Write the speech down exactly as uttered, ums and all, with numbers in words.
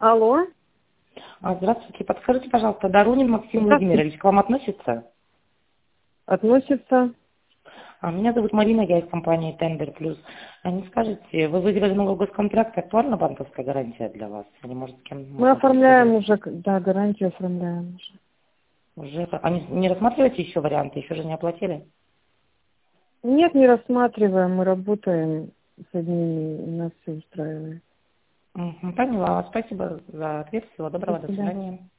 Алло. А, Здравствуйте. Подскажите, пожалуйста, Доронин Максим Здравствуйте. Владимирович к вам относится? Относится. А, Меня зовут Марина, я из компании Tender Plus. А не скажете, вы выиграли новый госконтракт, актуальна банковская гарантия для вас? Или может с кем Мы можно оформляем посоветовать? уже, да, гарантию оформляем уже. Уже, а не, не рассматриваете еще варианты, еще же не оплатили? Нет, не рассматриваем, мы работаем с одними, и нас все устраивает. Мгм, поняла. Спасибо за ответ. Всего До доброго. До свидания. свидания.